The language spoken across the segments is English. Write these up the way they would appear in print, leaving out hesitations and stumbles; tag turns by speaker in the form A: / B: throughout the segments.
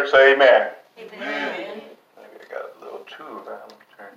A: church say amen.
B: Amen.
A: Maybe I got a little too around.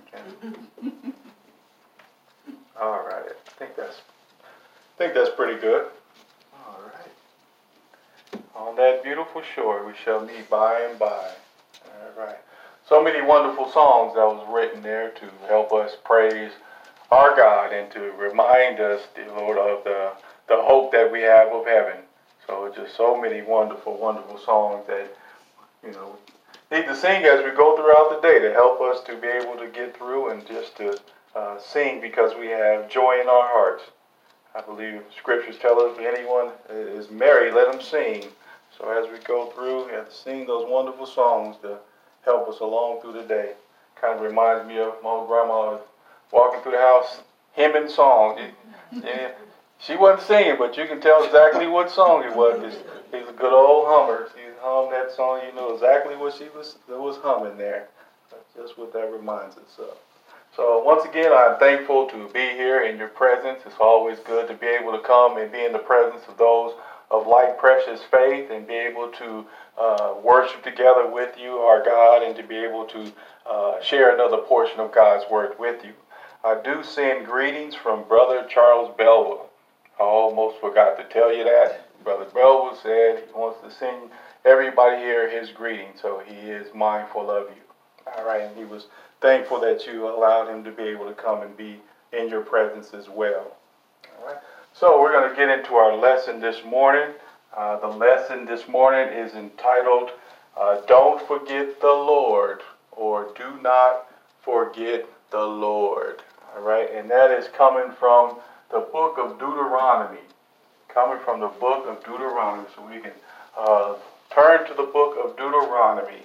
A: All right. I think that's pretty good. All right. On that beautiful shore we shall meet by and by. All right. So many wonderful songs that was written there to help us praise our God and to remind us, dear Lord, of the hope that we have of heaven. So just so many wonderful, wonderful songs that, need to sing as we go throughout the day to help us to be able to get through and just to sing because we have joy in our hearts. I believe scriptures tell us if anyone is merry, let them sing. So as we go through, we have to sing those wonderful songs to help us along through the day. Kind of reminds me of my old grandma walking through the house, hymning songs. Yeah, she wasn't singing, but you can tell exactly what song it was. He's a good old hummer. She hummed that song, you know exactly what she was humming there. That's just what that reminds us of. So once again, I'm thankful to be here in your presence. It's always good to be able to come and be in the presence of those of like precious faith and be able to worship together with you, our God, and to be able to share another portion of God's word with you. I do send greetings from Brother Charles Belwell. I almost forgot to tell you that. Brother Belwell said he wants to send everybody here his greetings, so he is mindful of you. All right, and he was thankful that you allowed him to be able to come and be in your presence as well. All right, so we're going to get into our lesson this morning. The lesson this morning is entitled, Don't Forget the Lord, or Do Not Forget the Lord. All right, and that is coming from the book of Deuteronomy. Coming from the book of Deuteronomy. So we can turn to the book of Deuteronomy.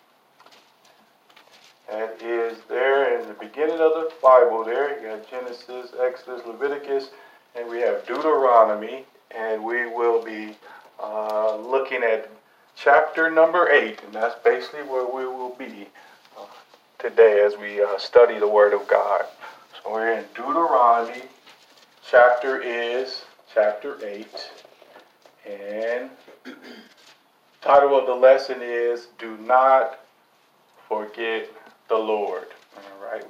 A: That is there in the beginning of the Bible there. You got Genesis, Exodus, Leviticus, and we have Deuteronomy. And we will be looking at chapter number 8. And that's basically where we will be today as we study the Word of God. So we're in Deuteronomy. Chapter is chapter 8. And title of the lesson is Do Not Forget the Lord. All right.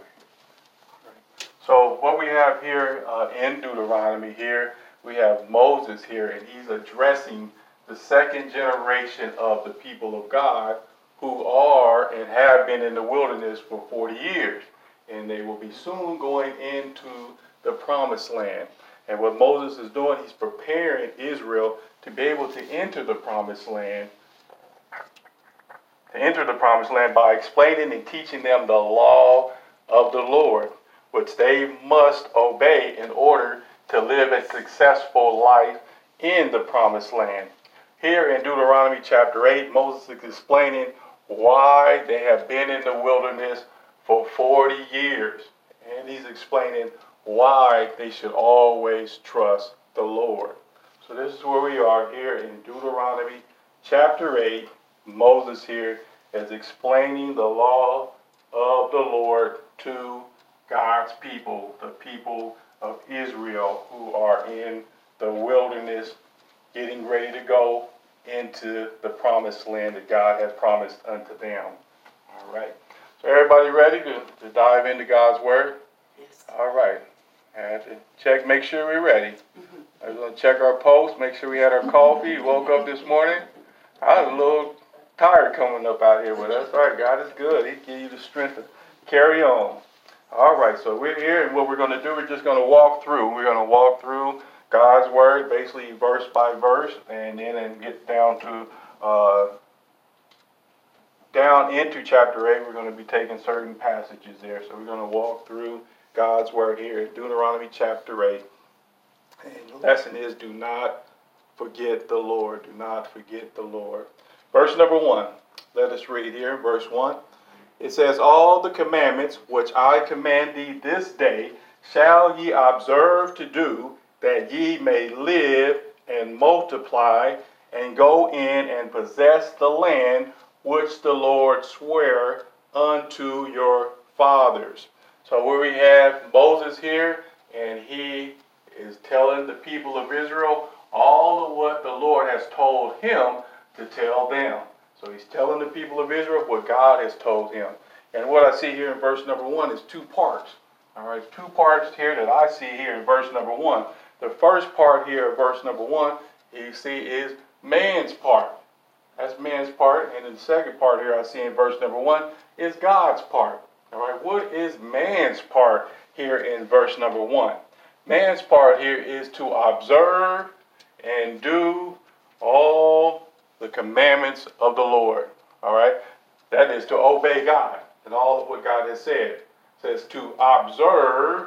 A: So what we have here in Deuteronomy here, we have Moses here, and he's addressing the second generation of the people of God who are and have been in the wilderness for 40 years. And they will be soon going into the promised land. And what Moses is doing, he's preparing Israel to be able to enter the promised land. To enter the promised land by explaining and teaching them the law of the Lord, which they must obey in order to live a successful life in the promised land. Here in Deuteronomy chapter 8, Moses is explaining why they have been in the wilderness for 40 years. And he's explaining why they should always trust the Lord. So this is where we are here in Deuteronomy chapter 8. Moses here is explaining the law of the Lord to God's people, the people of Israel who are in the wilderness, getting ready to go into the promised land that God has promised unto them. All right. So everybody ready to dive into God's word?
B: Yes.
A: All right. And to check, make sure we're ready. We're going to check our pulse, make sure we had our coffee. Woke up this morning. I was a little tired coming up out here, but that's all right. God is good. He gives you the strength to carry on. All right, so we're here, and what we're going to do, we're just going to walk through. We're going to walk through God's word, basically verse by verse, and then get down to down into chapter 8. We're going to be taking certain passages there. So we're going to walk through God's word here in Deuteronomy chapter 8. And the lesson is, do not forget the Lord. Do not forget the Lord. Verse number 1. Let us read here, verse 1. It says, All the commandments which I command thee this day shall ye observe to do, that ye may live and multiply, and go in and possess the land which the Lord sware unto your fathers. So where we have Moses here, and he is telling the people of Israel all of what the Lord has told him to tell them. So he's telling the people of Israel what God has told him. And what I see here in verse number 1 is two parts. All right, two parts here that I see here in verse number 1. The first part here of verse number 1, you see, is man's part. That's man's part. And then the second part here I see in verse number 1 is God's part. All right, what is man's part here in verse number 1? Man's part here is to observe and do all the commandments of the Lord. All right, that is to obey God and all of what God has said. It says to observe,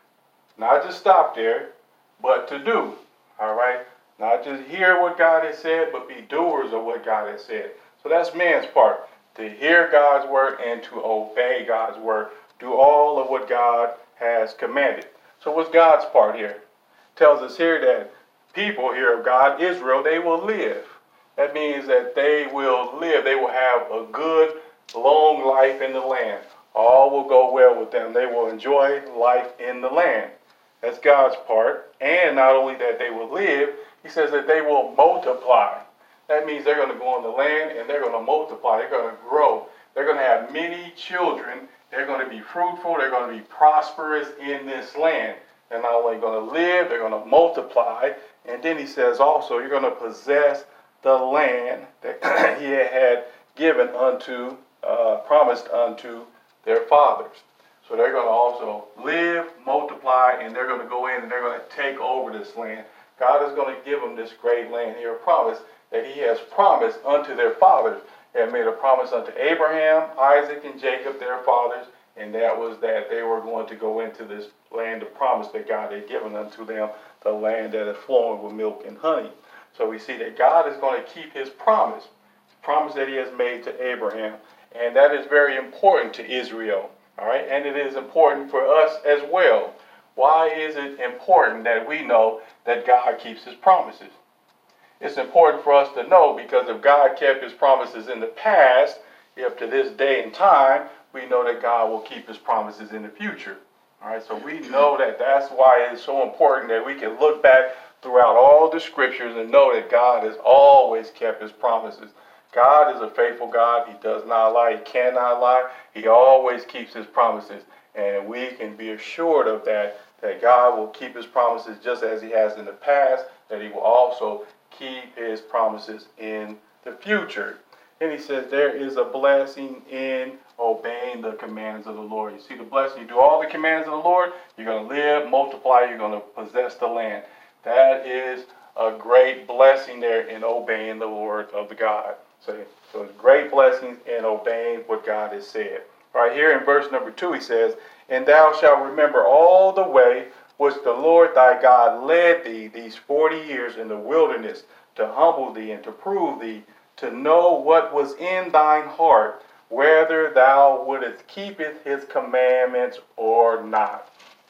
A: not just stop there, but to do. All right, not just hear what God has said, but be doers of what God has said. So that's man's part, to hear God's word and to obey God's word. Do all of what God has commanded. So what's God's part here? It tells us here that people here of God, Israel, they will live. That means that they will live. They will have a good, long life in the land. All will go well with them. They will enjoy life in the land. That's God's part. And not only that they will live, he says that they will multiply. That means they're going to go on the land and they're going to multiply. They're going to grow. They're going to have many children. They're going to be fruitful. They're going to be prosperous in this land. They're not only going to live, they're going to multiply. And then he says also, you're going to possess the land that he had given unto, promised unto their fathers. So they're going to also live, multiply, and they're going to go in and they're going to take over this land. God is going to give them this great land here, a promise that he has promised unto their fathers. He had made a promise unto Abraham, Isaac, and Jacob, their fathers, and that was that they were going to go into this land of promise that God had given unto them, the land that is flowing with milk and honey. So we see that God is going to keep his promise that he has made to Abraham. And that is very important to Israel. All right, and it is important for us as well. Why is it important that we know that God keeps his promises? It's important for us to know because if God kept his promises in the past, up to this day and time, we know that God will keep his promises in the future. All right, so we know that that's why it's so important that we can look back throughout all the scriptures and know that God has always kept his promises. God is a faithful God. He does not lie. He cannot lie. He always keeps his promises. And we can be assured of that God will keep his promises just as he has in the past, that he will also keep his promises in the future. And he says there is a blessing in obeying the commands of the Lord. You see the blessing, you do all the commands of the Lord, you're going to live, multiply, you're going to possess the land. That is a great blessing there in obeying the word of the God. So it's great blessings in obeying what God has said. Right here in verse number 2 he says, and thou shalt remember all the way which the Lord thy God led thee these 40 years in the wilderness, to humble thee and to prove thee, to know what was in thine heart, whether thou wouldest keep his commandments or not.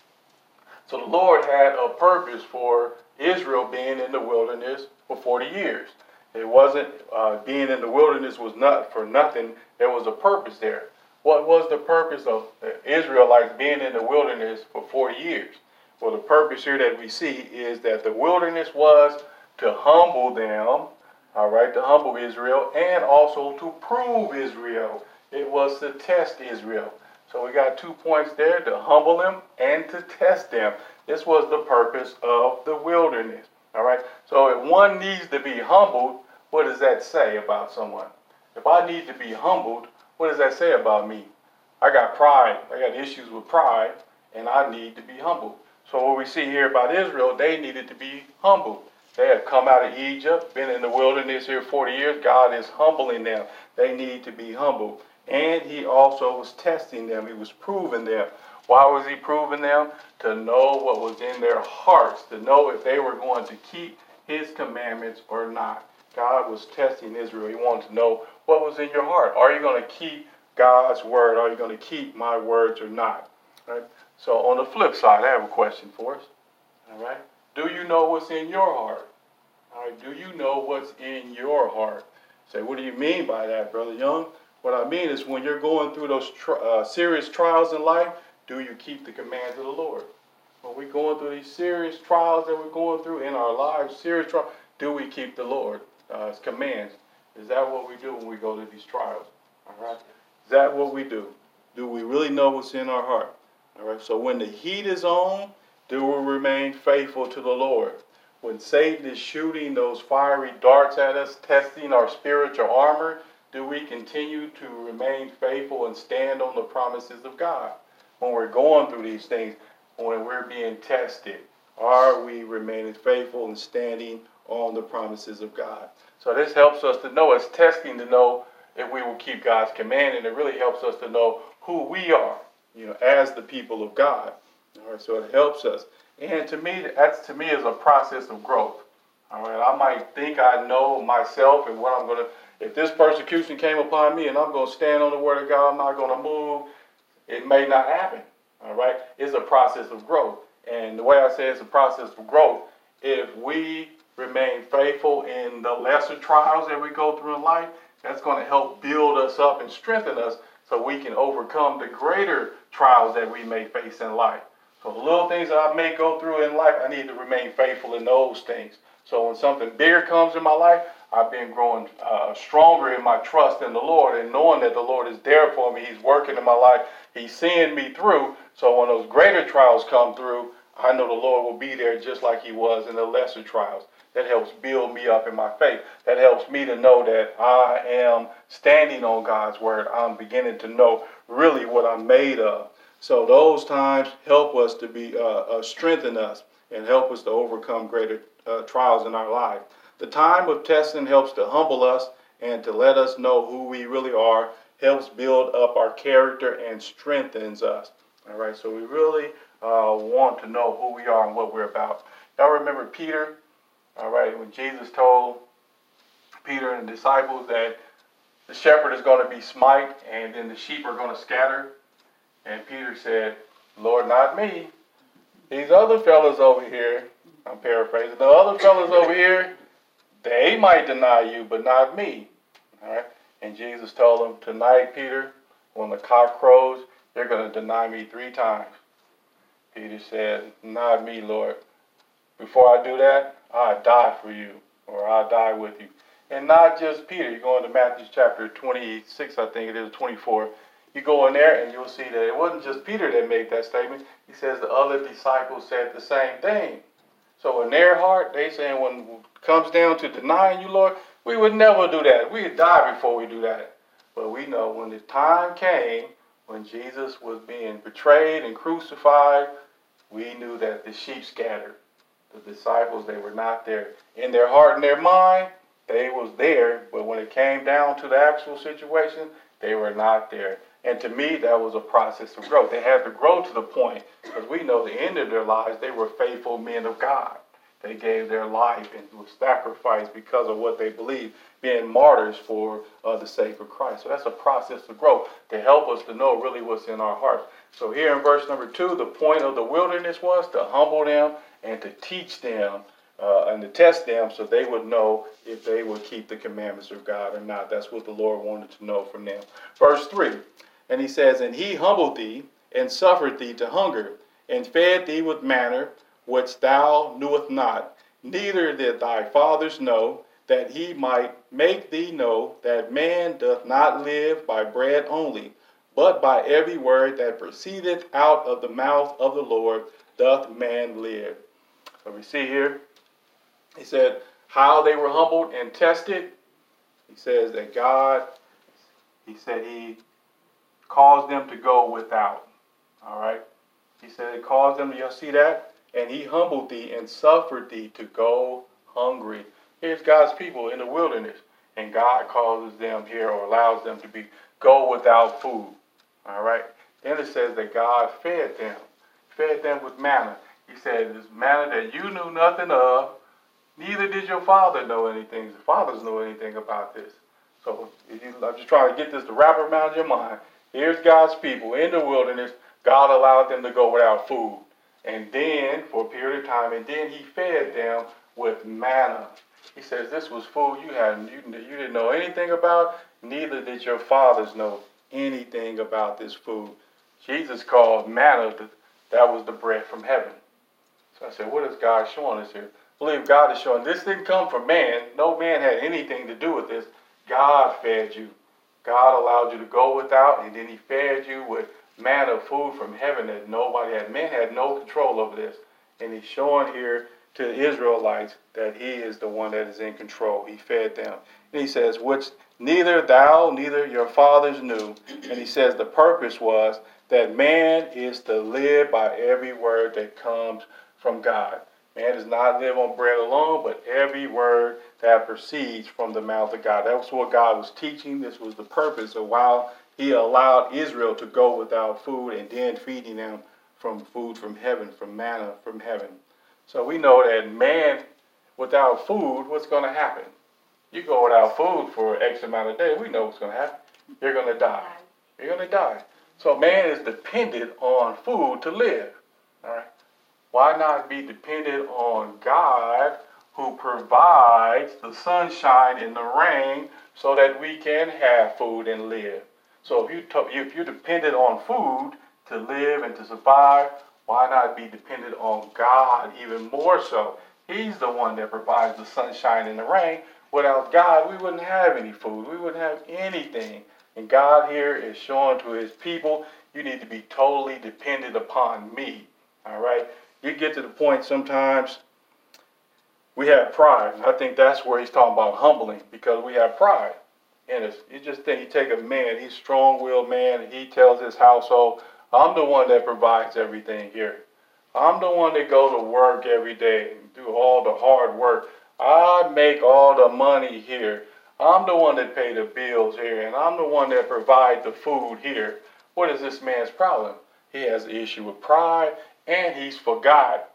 A: So the Lord had a purpose for Israel being in the wilderness for 40 years. It wasn't being in the wilderness was not for nothing. There was a purpose there. What was the purpose of the Israelites being in the wilderness for 40 years? Well, the purpose here that we see is that the wilderness was to humble them, all right, to humble Israel, and also to prove Israel. It was to test Israel. So we got 2 points there, to humble them and to test them. This was the purpose of the wilderness, all right? So if one needs to be humbled, what does that say about someone? If I need to be humbled, what does that say about me? I got pride. I got issues with pride, and I need to be humbled. So what we see here about Israel, they needed to be humbled. They had come out of Egypt, been in the wilderness here 40 years. God is humbling them. They need to be humbled. And he also was testing them. He was proving them. Why was he proving them? To know what was in their hearts, to know if they were going to keep his commandments or not. God was testing Israel. He wanted to know what was in your heart. Are you going to keep God's word? Are you going to keep my words or not? All right? So on the flip side, I have a question for us. All right? Do you know what's in your heart? All right? Do you know what's in your heart? Say, what do you mean by that, Brother Young? What I mean is when you're going through those serious trials in life, do you keep the commands of the Lord? When we're going through these serious trials that we're going through in our lives, serious trials, do we keep the Lord's commands? Is that what we do when we go to these trials? All right. Is that what we do? Do we really know what's in our heart? All right. So when the heat is on, do we remain faithful to the Lord? When Satan is shooting those fiery darts at us, testing our spiritual armor, do we continue to remain faithful and stand on the promises of God? When we're going through these things, when we're being tested, are we remaining faithful and standing on the promises of God? So this helps us to know, it's testing to know if we will keep God's command, and it really helps us to know who we are, as the people of God. All right, so it helps us. And to me, that's is a process of growth. All right, I might think I know myself and what I'm going to, if this persecution came upon me and I'm going to stand on the word of God, I'm not going to move, it may not happen. All right, it's a process of growth. And the way I say it's a process of growth, if we remain faithful in the lesser trials that we go through in life, that's going to help build us up and strengthen us so we can overcome the greater trials that we may face in life. So the little things that I may go through in life, I need to remain faithful in those things. So when something bigger comes in my life, I've been growing stronger in my trust in the Lord and knowing that the Lord is there for me. He's working in my life. He's seeing me through. So when those greater trials come through, I know the Lord will be there just like he was in the lesser trials. That helps build me up in my faith. That helps me to know that I am standing on God's word. I'm beginning to know really what I'm made of. So those times help us to be strengthen us and help us to overcome greater trials in our life. The time of testing helps to humble us and to let us know who we really are, helps build up our character and strengthens us. All right, so we really want to know who we are and what we're about. Y'all remember Peter? All right, when Jesus told Peter and the disciples that the shepherd is going to be smite and then the sheep are going to scatter. And Peter said, Lord, not me. These other fellas over here, I'm paraphrasing, the other fellas over here, they might deny you, but not me. All right. And Jesus told him, tonight, Peter, when the cock crows, you're going to deny me 3 times. Peter said, not me, Lord. Before I do that, I'll die for you, or I'll die with you. And not just Peter. You go into Matthew chapter 26, I think it is, 24. You go in there and you'll see that it wasn't just Peter that made that statement. He says the other disciples said the same thing. So in their heart, they saying when it comes down to denying you, Lord, we would never do that. We'd die before we do that. But we know when the time came, when Jesus was being betrayed and crucified, we knew that the sheep scattered. The disciples, they were not there. In their heart and their mind, they was there. But when it came down to the actual situation, they were not there. And to me, that was a process of growth. They had to grow to the point, because we know the end of their lives, they were faithful men of God. They gave their life and was sacrificed because of what they believed, being martyrs for the sake of Christ. So that's a process of growth to help us to know really what's in our hearts. So here in verse number 2, the point of the wilderness was to humble them and to teach them and to test them so they would know if they would keep the commandments of God or not. That's what the Lord wanted to know from them. Verse 3, and he says, and he humbled thee and suffered thee to hunger and fed thee with manna which thou knewest not, neither did thy fathers know, that he might make thee know that man doth not live by bread only, but by every word that proceedeth out of the mouth of the Lord doth man live. So we see here, he said how they were humbled and tested. He says that God, he said he caused them to go without. All right. He said he caused them, you'll see that? And he humbled thee and suffered thee to go hungry. Here's God's people in the wilderness. And God causes them here, or allows them to go without food. All right. Then it says that God fed them with manna. He said, this manna that you knew nothing of, neither did your father know anything. The fathers know anything about this. So I'm just trying to get this to wrap around your mind. Here's God's people in the wilderness. God allowed them to go without food. And then, for a period of time, and then he fed them with manna. He says this was food you didn't know anything about, neither did your fathers know anything about this food. Jesus called manna, that was the bread from heaven. So I said, what is God showing us here? I believe God is showing this didn't come from man. No man had anything to do with this. God fed you. God allowed you to go without, and then he fed you with manna, food from heaven that nobody had. Men had no control over this. And he's showing here to the Israelites that he is the one that is in control. He fed them. And he says, which neither thou, neither your fathers knew. And he says the purpose was that man is to live by every word that comes from God. Man does not live on bread alone, but every word that proceeds from the mouth of God. That was what God was teaching. This was the purpose of why he allowed Israel to go without food and then feeding them from food from heaven, from manna from heaven. So we know that man without food, what's going to happen? You go without food for X amount of days, we know what's going to happen. You're going to die. You're going to die. So man is dependent on food to live. All right. Why not be dependent on God who provides the sunshine and the rain so that we can have food and live? So if you're dependent on food to live and to survive, why not be dependent on God even more so? He's the one that provides the sunshine and the rain. Without God, we wouldn't have any food. We wouldn't have anything. And God here is showing to his people, you need to be totally dependent upon me. All right? You get to the point sometimes we have pride. And I think that's where he's talking about humbling, because we have pride. And you just think you take a man, he's a strong-willed man, and he tells his household, I'm the one that provides everything here. I'm the one that goes to work every day and do all the hard work. I make all the money here. I'm the one that pay the bills here, and I'm the one that provide the food here. What is this man's problem? He has an issue with pride, and he's forgot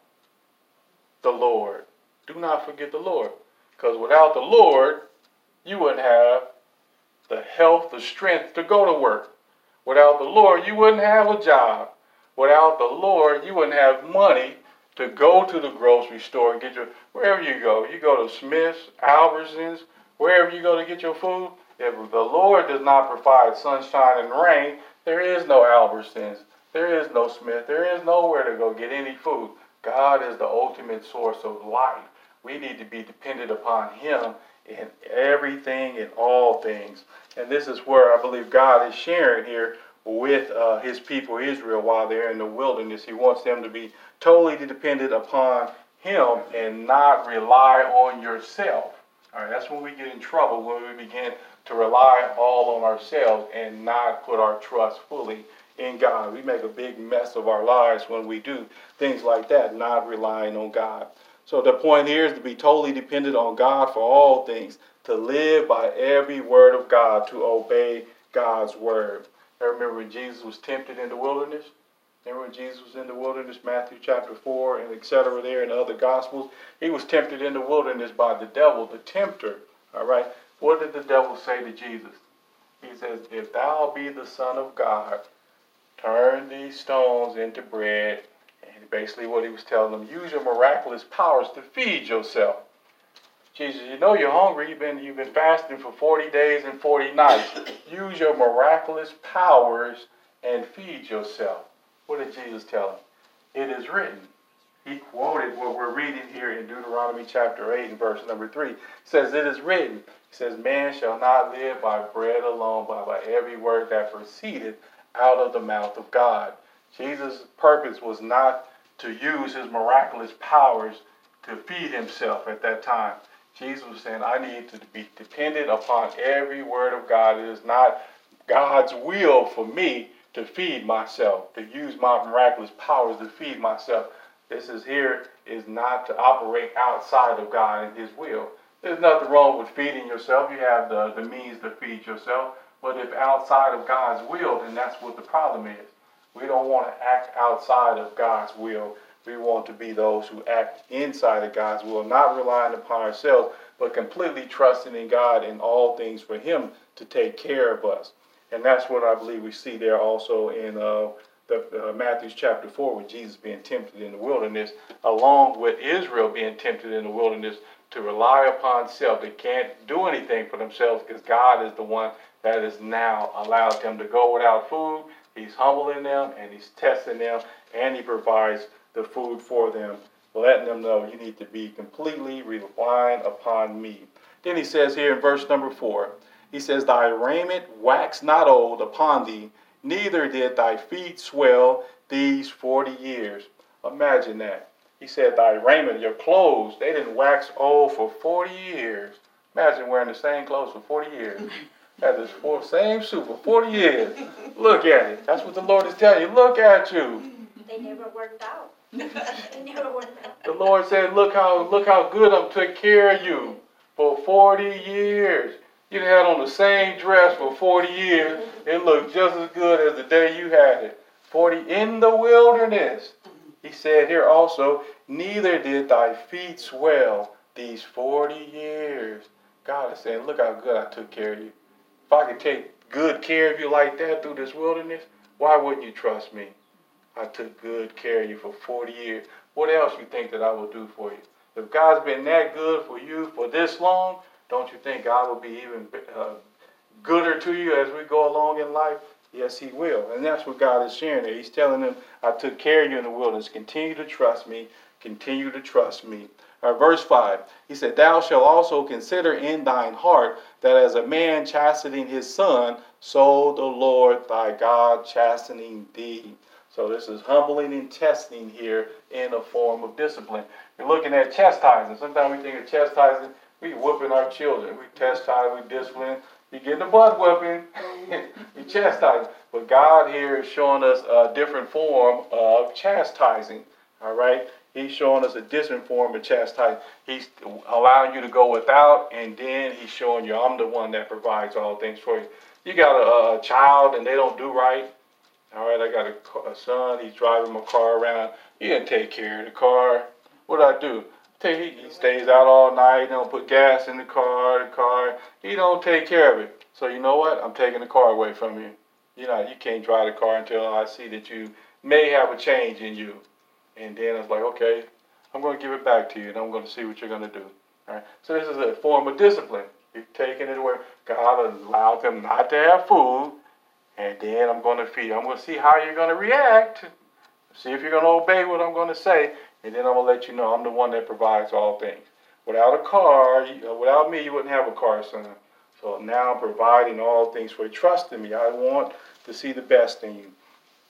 A: the Lord. Do not forget the Lord, because without the Lord, you wouldn't have the health, the strength to go to work. Without the Lord, you wouldn't have a job. Without the Lord, you wouldn't have money to go to the grocery store and get wherever you go. You go to Smith's, Albertsons, wherever you go to get your food. If the Lord does not provide sunshine and rain, there is no Albertsons. There is no Smith. There is nowhere to go get any food. God is the ultimate source of life. We need to be dependent upon him in everything and all things. And this is where I believe God is sharing here with his people Israel while they're in the wilderness. He wants them to be totally dependent upon him and not rely on yourself. All right, that's when we get in trouble, when we begin to rely all on ourselves and not put our trust fully in God. We make a big mess of our lives when we do things like that, not relying on God. So the point here is to be totally dependent on God for all things, to live by every word of God, to obey God's word. I remember when Jesus was tempted in the wilderness. Remember when Jesus was in the wilderness, Matthew chapter 4 and etc. there in the other Gospels? He was tempted in the wilderness by the devil, the tempter. All right. What did the devil say to Jesus? He says, if thou be the Son of God, turn these stones into bread. And basically what he was telling them, use your miraculous powers to feed yourself. Jesus, you know you're hungry. You've been fasting for 40 days and 40 nights. Use your miraculous powers and feed yourself. What did Jesus tell him? It is written. He quoted what we're reading here in Deuteronomy chapter 8 and verse number 3. It says, it is written. It says, man shall not live by bread alone, but by every word that proceeded out of the mouth of God. Jesus' purpose was not to use his miraculous powers to feed himself at that time. Jesus was saying, I need to be dependent upon every word of God. It is not God's will for me to feed myself, to use my miraculous powers to feed myself. This is not to operate outside of God and his will. There's nothing wrong with feeding yourself. You have the means to feed yourself. But if outside of God's will, then that's what the problem is. We don't want to act outside of God's will. We want to be those who act inside of God's will, not relying upon ourselves, but completely trusting in God in all things for him to take care of us. And that's what I believe we see there also in Matthew chapter 4 with Jesus being tempted in the wilderness, along with Israel being tempted in the wilderness to rely upon self. They can't do anything for themselves because God is the one that has now allowed them to go without food. He's humbling them and he's testing them, and he provides the food for them, letting them know you need to be completely relying upon me. Then he says here in verse number 4, He says, thy raiment waxed not old upon thee, neither did thy feet swell these 40 years. Imagine that. He said, thy raiment, your clothes, they didn't wax old for 40 years. Imagine wearing the same clothes for 40 years. Had this same suit for 40 years. Look at it. That's what the Lord is telling you. Look at you.
B: They never worked out. They never worked out.
A: The Lord said, look how good I took care of you for 40 years. You had on the same dress for 40 years. It looked just as good as the day you had it. 40 in the wilderness. He said here also, neither did thy feet swell these 40 years. God is saying, look how good I took care of you. If I could take good care of you like that through this wilderness, why wouldn't you trust me? I took good care of you for 40 years. What else you think that I will do for you? If God's been that good for you for this long, don't you think God will be even gooder to you as we go along in life? Yes, he will. And that's what God is sharing there. He's telling them, I took care of you in the wilderness. Continue to trust me. Continue to trust me. Verse 5, he said, thou shalt also consider in thine heart that as a man chastening his son, so the Lord thy God chastening thee. So this is humbling and testing here in a form of discipline. You're looking at chastising. Sometimes we think of chastising, we whooping our children. We chastise, we discipline. You getting a butt whooping, you chastise. But God here is showing us a different form of chastising. All right? He's showing us a different form of chastising. He's allowing you to go without, and then he's showing you, I'm the one that provides all things for you. You got a child and they don't do right. All right, I got a son. He's driving my car around. He didn't take care of the car. What do I do? He stays out all night. He don't put gas in the car. He don't take care of it. So you know what? I'm taking the car away from you. You can't drive the car until I see that you may have a change in you. And then I was like, okay, I'm going to give it back to you, and I'm going to see what you're going to do. All right. So this is a form of discipline. You're taking it away. God allowed them not to have food, and then I'm going to feed. I'm going to see how you're going to react, see if you're going to obey what I'm going to say, and then I'm going to let you know I'm the one that provides all things. Without a car, without me, you wouldn't have a car, son. So now I'm providing all things for you. Trust in me. I want to see the best in you.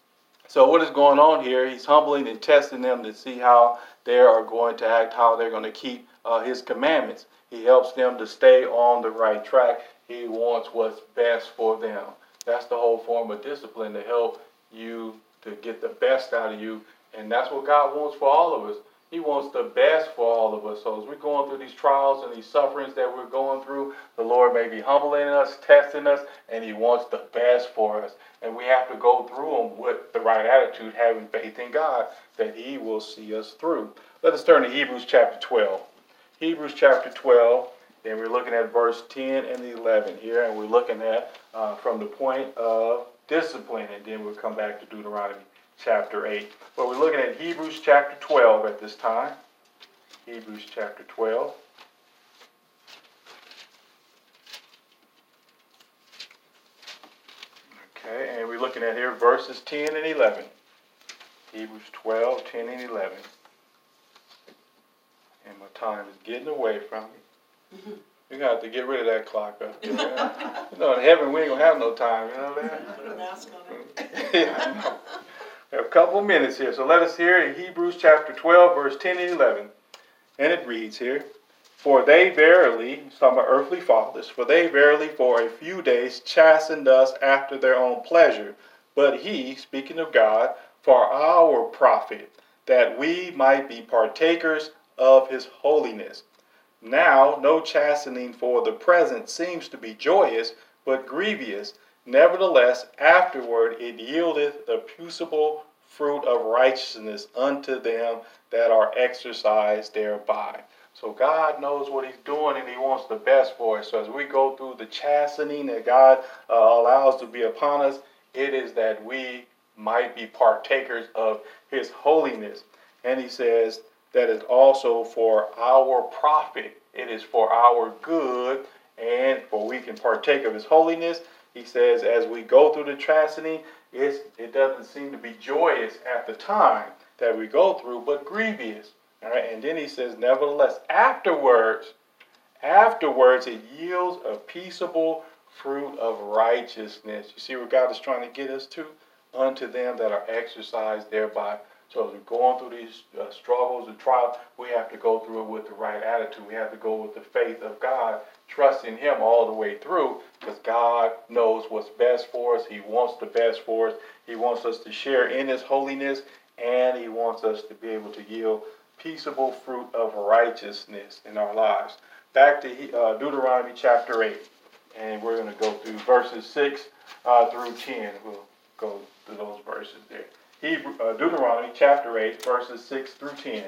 A: So what is going on here? He's humbling and testing them to see how they are going to act, how they're going to keep his commandments. He helps them to stay on the right track. He wants what's best for them. That's the whole form of discipline, to help you to get the best out of you. And that's what God wants for all of us. He wants the best for all of us. So as we're going through these trials and these sufferings that we're going through, the Lord may be humbling us, testing us, and he wants the best for us. And we have to go through them with the right attitude, having faith in God that he will see us through. Let us turn to Hebrews chapter 12. Hebrews chapter 12, and we're looking at verse 10 and 11 here, and we're looking at from the point of discipline, and then we'll come back to Deuteronomy chapter 8. But we're looking at Hebrews chapter 12 at this time. Hebrews chapter 12. Okay, and we're looking at here verses 10 and 11. Hebrews 12, 10 and 11. And my time is getting away from me. You're going to have to get rid of that clock up there. In heaven we ain't going to have no time, you know that?
C: Put a mask on it.
A: Yeah, I know. We have a couple of minutes here. So let us hear in Hebrews chapter 12, verse 10 and 11. And it reads here, for they verily, he's talking about earthly fathers, for they verily for a few days chastened us after their own pleasure. But he, speaking of God, for our profit, that we might be partakers of his holiness. Now no chastening for the present seems to be joyous, but grievous. Nevertheless, afterward it yieldeth the peaceable fruit of righteousness unto them that are exercised thereby. So God knows what he's doing, and he wants the best for us. So as we go through the chastening that God allows to be upon us, it is that we might be partakers of his holiness. And he says that is also for our profit. It is for our good, and for we can partake of his holiness. He says as we go through the chastening, it doesn't seem to be joyous at the time that we go through, but grievous. All right, and then he says, nevertheless, afterwards it yields a peaceable fruit of righteousness. You see where God is trying to get us to? Unto them that are exercised thereby. So as we're going through these struggles and trials, we have to go through it with the right attitude. We have to go with the faith of God, trusting Him all the way through, because God knows what's best for us. He wants the best for us. He wants us to share in His holiness, and He wants us to be able to yield peaceable fruit of righteousness in our lives. Back to Deuteronomy chapter 8, and we're going to go through verses 6 through 10. We'll go through those verses there. Deuteronomy chapter 8, verses 6 through 10.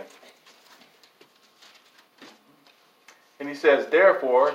A: And he says, Therefore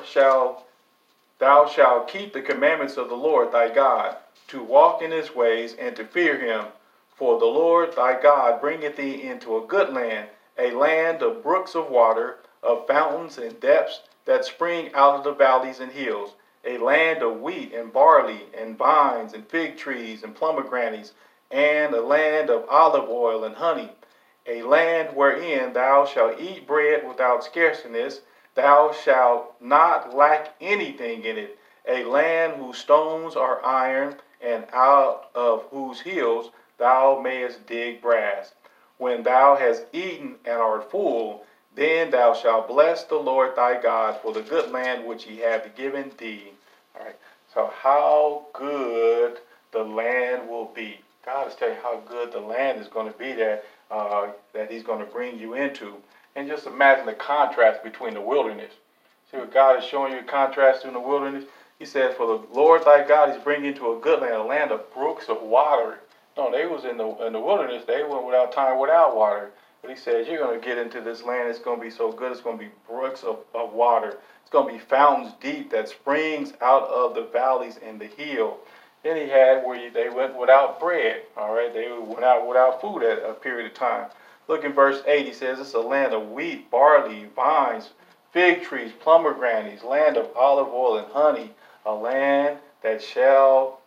A: thou shalt keep the commandments of the Lord thy God, to walk in his ways and to fear him. For the Lord thy God bringeth thee into a good land, a land of brooks of water, of fountains and depths that spring out of the valleys and hills, a land of wheat and barley and vines and fig trees and pomegranates, and a land of olive oil and honey, a land wherein thou shalt eat bread without scarceness, thou shalt not lack anything in it, a land whose stones are iron, and out of whose hills thou mayest dig brass. When thou hast eaten and art full, then thou shalt bless the Lord thy God for the good land which he hath given thee. All right. So how good the land will be. God is telling you how good the land is going to be that he's going to bring you into. And just imagine the contrast between the wilderness. See what God is showing you, a contrast in the wilderness? He says, for the Lord thy God is bringing you into a good land, a land of brooks of water. No, they was in the wilderness. They went without time, without water. But he says, you're going to get into this land. It's going to be so good. It's going to be brooks of water. It's going to be fountains deep that springs out of the valleys and the hill. Then he had where they went without bread. All right, they went out without food at a period of time. Look in verse 8. He says, it's a land of wheat, barley, vines, fig trees, pomegranates, land of olive oil and honey, a land that shall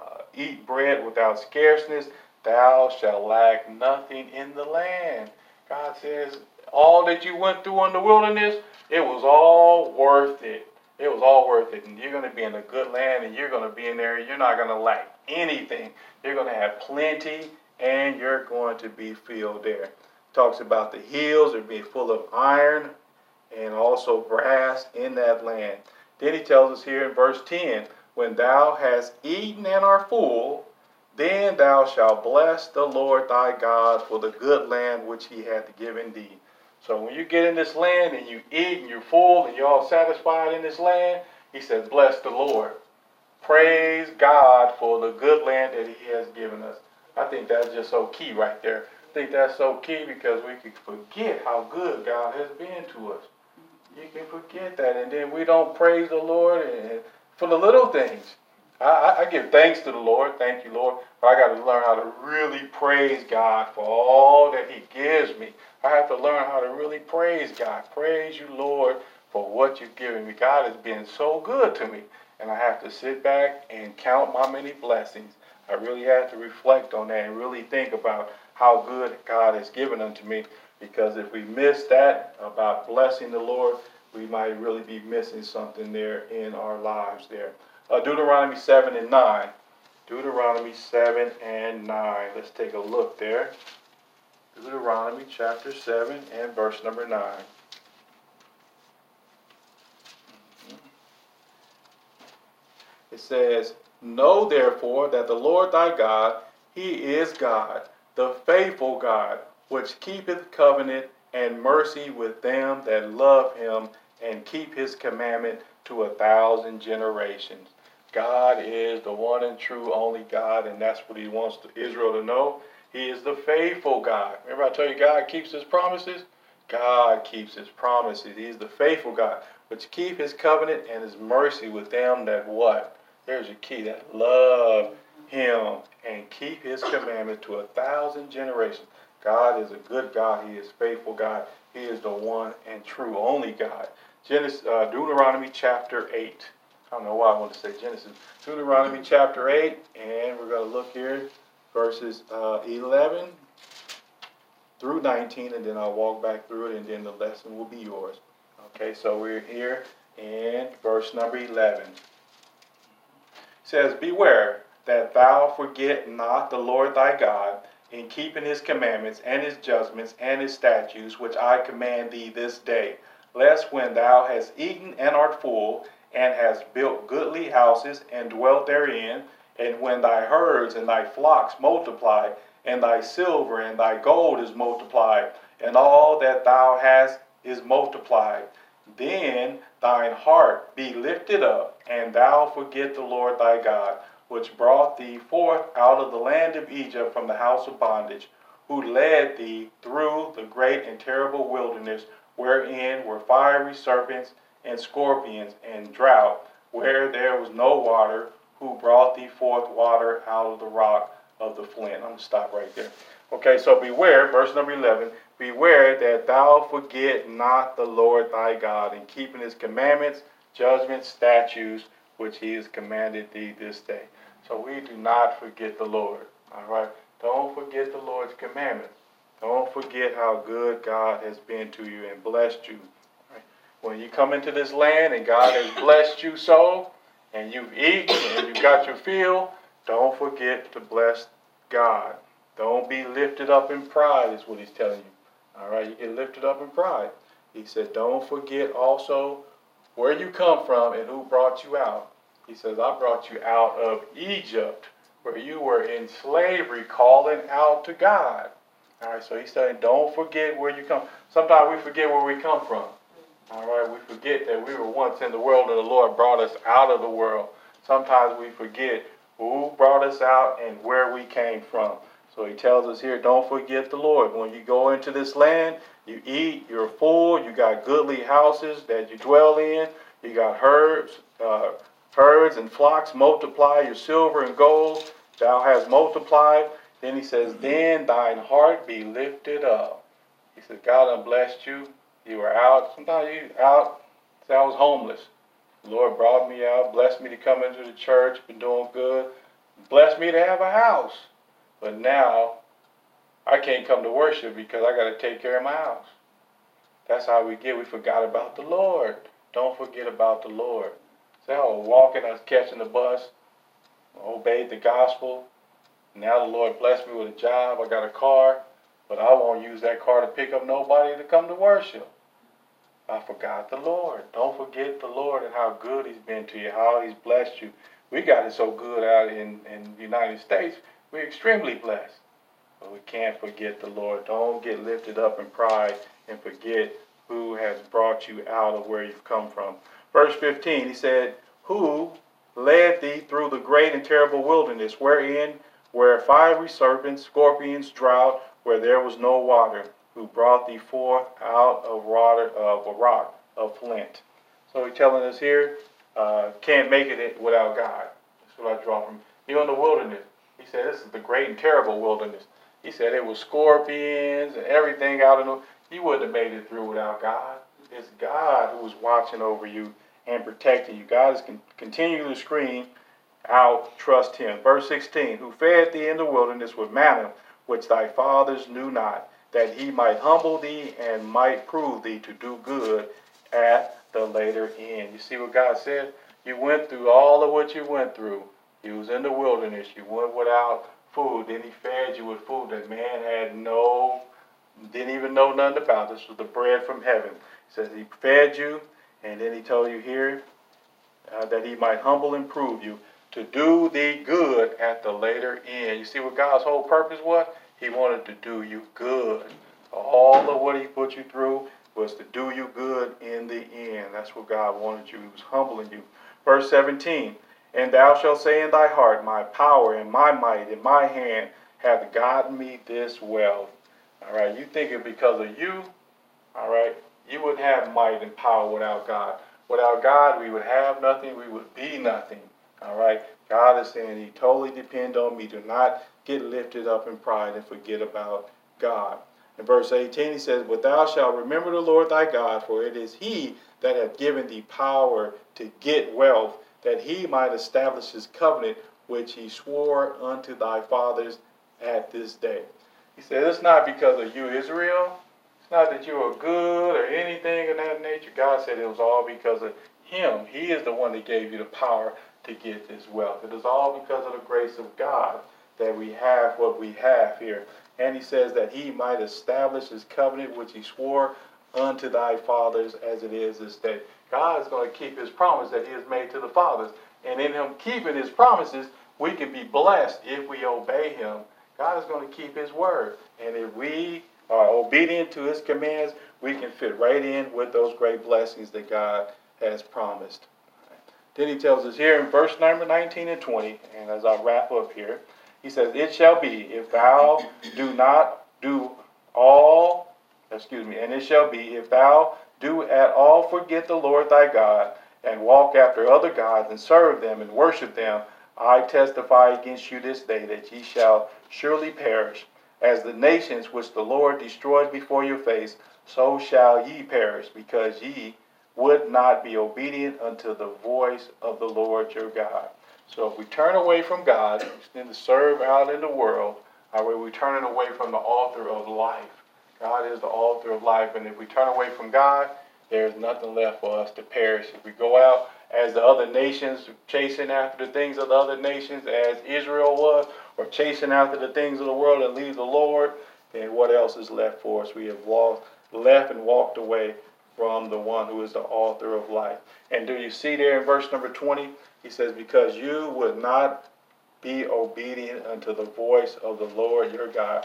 A: eat bread without scarceness. Thou shalt lack nothing in the land. God says, all that you went through in the wilderness, it was all worth it. It was all worth it. And you're going to be in a good land, and you're going to be in there. You're not going to lack anything. You're going to have plenty, and you're going to be filled there. Talks about the hills are being full of iron and also brass in that land. Then he tells us here in verse 10, when thou hast eaten and art full, then thou shalt bless the Lord thy God for the good land which he hath given thee. So when you get in this land and you eat and you're full and you're all satisfied in this land, he says, bless the Lord. Praise God for the good land that he has given us. I think that's just so key right there. I think that's so key because we can forget how good God has been to us. You can forget that, and then we don't praise the Lord and for the little things. I give thanks to the Lord. Thank you, Lord. But I got to learn how to really praise God for all that he gives me. I have to learn how to really praise God. Praise you, Lord, for what you've given me. God has been so good to me. And I have to sit back and count my many blessings. I really have to reflect on that and really think about how good God has given unto me. Because if we miss that about blessing the Lord, we might really be missing something there in our lives there. Deuteronomy 7 and 9. Deuteronomy 7 and 9. Let's take a look there. Deuteronomy chapter 7 and verse number 9. It says, Know therefore that the Lord thy God, he is God, the faithful God, which keepeth covenant and mercy with them that love him and keep his commandment to 1,000 generations. God is the one and true only God, and that's what he wants Israel to know. He is the faithful God. Remember I told you God keeps his promises? God keeps his promises. He is the faithful God, which keep his covenant and his mercy with them that what? There's your key, that love him and keep his commandment to 1,000 generations. God is a good God. He is faithful God. He is the one and true only God. Deuteronomy chapter 8. I don't know why I want to say Genesis. Deuteronomy chapter 8, and we're going to look here, verses 11 through 19, and then I'll walk back through it, and then the lesson will be yours. Okay, so we're here in verse number 11. says, beware that thou forget not the Lord thy God, in keeping his commandments and his judgments and his statutes, which I command thee this day, lest when thou hast eaten and art full, and hast built goodly houses and dwelt therein, and when thy herds and thy flocks multiply, and thy silver and thy gold is multiplied, and all that thou hast is multiplied, then thine heart be lifted up, and thou forget the Lord thy God, which brought thee forth out of the land of Egypt from the house of bondage, who led thee through the great and terrible wilderness, wherein were fiery serpents and scorpions and drought, where there was no water, who brought thee forth water out of the rock of the flint. I'm going to stop right there. Okay, so beware, verse number 11, beware that thou forget not the Lord thy God, in keeping his commandments, judgments, statutes, which he has commanded thee this day. So we do not forget the Lord. All right? Don't forget the Lord's commandments. Don't forget how good God has been to you and blessed you. Right? When you come into this land and God has blessed you so, and you've eaten and you've got your fill, don't forget to bless God. Don't be lifted up in pride is what he's telling you. All right? You get lifted up in pride. He said, don't forget also where you come from and who brought you out. He says, I brought you out of Egypt, where you were in slavery, calling out to God. All right, so he's saying, don't forget where you come. Sometimes we forget where we come from. All right, we forget that we were once in the world and the Lord brought us out of the world. Sometimes we forget who brought us out and where we came from. So he tells us here, don't forget the Lord. When you go into this land, you eat, you're full, you got goodly houses that you dwell in, you got herds and flocks multiply, your silver and gold thou hast multiplied. Then he says, then thine heart be lifted up. He says, God done blessed you. You were out. Sometimes you out. Say, I was homeless. The Lord brought me out, blessed me to come into the church, been doing good, blessed me to have a house. But now I can't come to worship because I got to take care of my house. That's how we get. We forgot about the Lord. Don't forget about the Lord. Say, I was walking, I was catching the bus, obeyed the gospel. Now the Lord blessed me with a job. I got a car, but I won't use that car to pick up nobody to come to worship. I forgot the Lord. Don't forget the Lord and how good he's been to you, how he's blessed you. We got it so good out in the United States. We're extremely blessed. But we can't forget the Lord. Don't get lifted up in pride and forget who has brought you out of where you've come from. Verse 15, he said, who led thee through the great and terrible wilderness, wherein were fiery serpents, scorpions, drought, where there was no water, who brought thee forth out of a rock of flint. So he's telling us here, can't make it without God. That's what I draw from. You're in the wilderness. He said this is the great and terrible wilderness. He said it was scorpions and everything out in the. You wouldn't have made it through without God. It's God who is watching over you and protecting you. God is continuing to scream out, trust him. Verse 16, who fed thee in the wilderness with manna, which thy fathers knew not, that he might humble thee and might prove thee to do good at the later end. You see what God said? You went through all of what you went through. You was in the wilderness. You went without food. Then he fed you with food that man didn't even know nothing about. This was the bread from heaven. He says he fed you, and then he told you here that he might humble and prove you to do thee good at the later end. You see what God's whole purpose was? He wanted to do you good. All of what he put you through was to do you good in the end. That's what God wanted you. He was humbling you. Verse 17, and thou shalt say in thy heart, my power and my might in my hand hath gotten me this wealth. All right, you think it because of you, all right, you wouldn't have might and power without God. Without God, we would have nothing, we would be nothing. All right, God is saying he totally depend on me. Do not get lifted up in pride and forget about God. In verse 18, he says, but thou shalt remember the Lord thy God, for it is he that hath given thee power to get wealth, that he might establish his covenant, which he swore unto thy fathers at this day. He said, it's not because of you, Israel. It's not that you are good or anything of that nature. God said it was all because of him. He is the one that gave you the power to get this wealth. It is all because of the grace of God that we have what we have here. And he says that he might establish his covenant which he swore unto thy fathers as it is this day. God is going to keep his promise that he has made to the fathers. And in him keeping his promises, we can be blessed if we obey him. God is going to keep his word. And if we are obedient to his commands, we can fit right in with those great blessings that God has promised. Then he tells us here in verse number 19 and 20, and as I wrap up here, he says, it shall be, if thou do not do all, and it shall be, if thou do at all forget the Lord thy God, and walk after other gods, and serve them, and worship them, I testify against you this day, that ye shall surely perish. As the nations which the Lord destroyed before your face, so shall ye perish, because ye would not be obedient unto the voice of the Lord your God. So if we turn away from God, we tend to serve out in the world, we're turning away from the author of life. God is the author of life, and if we turn away from God, there's nothing left for us to perish. If we go out as the other nations, chasing after the things of the other nations, as Israel was, or chasing after the things of the world and leave the Lord, then what else is left for us? We have left and walked away from the one who is the author of life. And do you see there in verse number 20? He says, because you would not be obedient unto the voice of the Lord your God.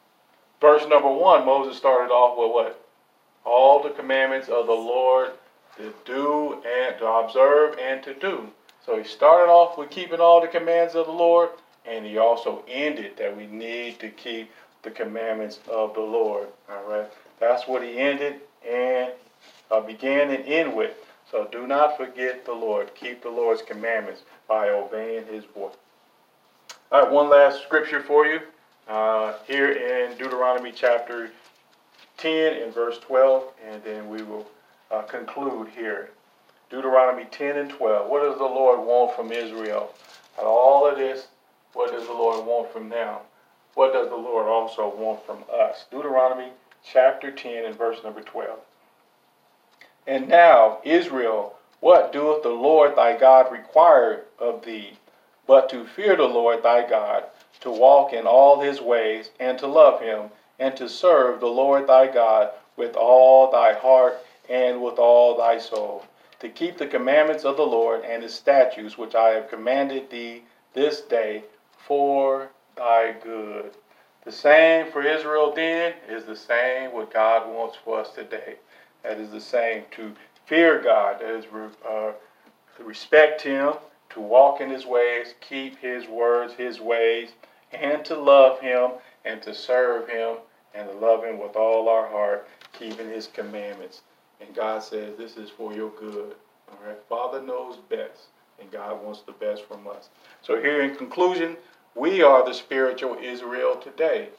A: Verse number 1, Moses started off with what? All the commandments of the Lord to do and to observe and to do. So he started off with keeping all the commands of the Lord, and he also ended that we need to keep the commandments of the Lord. All right, that's what he ended and began and end with. So do not forget the Lord. Keep the Lord's commandments by obeying his voice. All right, one last scripture for you here in Deuteronomy chapter 10 and verse 12, and then we will conclude here. Deuteronomy 10 and 12. What does the Lord want from Israel? Out of all of this, what does the Lord want from them? What does the Lord also want from us? Deuteronomy chapter 10 and verse number 12. And now, Israel, what doeth the Lord thy God require of thee, but to fear the Lord thy God, to walk in all his ways, and to love him, and to serve the Lord thy God with all thy heart and with all thy soul, to keep the commandments of the Lord and his statutes which I have commanded thee this day for thy good. The same for Israel then is the same what God wants for us today. That is the same, to fear God, that is to respect him, to walk in his ways, keep his words, his ways, and to love him and to serve him and to love him with all our heart, keeping his commandments. And God says this is for your good. All right, Father knows best, and God wants the best from us. So here in conclusion, we are the spiritual Israel today.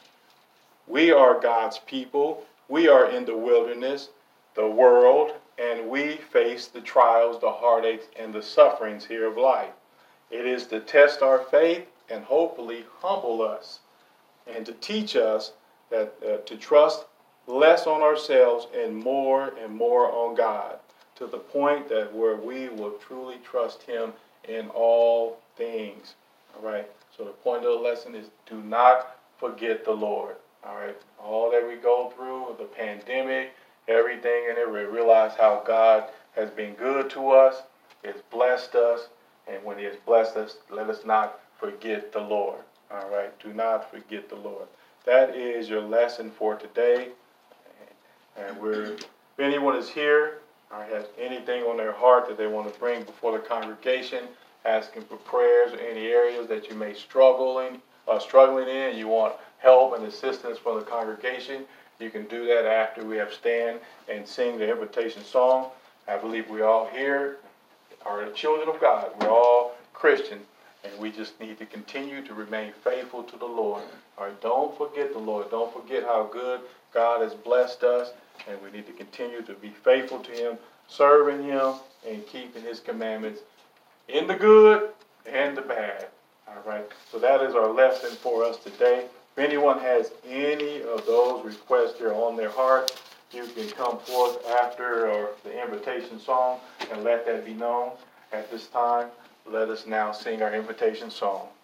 A: We are God's people. We are in the wilderness, the world, and we face the trials, the heartaches, and the sufferings here of life. It is to test our faith and hopefully humble us and to teach us that to trust less on ourselves and more on God, to the point that where we will truly trust him in all things. All right. So the point of the lesson is do not forget the Lord. All right. All that we go through, the pandemic, everything, and we realize how God has been good to us, has blessed us, and when he has blessed us, let us not forget the Lord. All right. Do not forget the Lord. That is your lesson for today. And if anyone is here or has anything on their heart that they want to bring before the congregation, asking for prayers or any areas that you may struggling in, you want help and assistance from the congregation, you can do that after we have stand and sing the invitation song. I believe we all here are the children of God. We're all Christian, and we just need to continue to remain faithful to the Lord. All right, don't forget the Lord. Don't forget how good God has blessed us, and we need to continue to be faithful to him, serving him, and keeping his commandments in the good and the bad. All right, so that is our lesson for us today. If anyone has any of those requests here on their heart, you can come forth after the invitation song and let that be known. At this time, let us now sing our invitation song.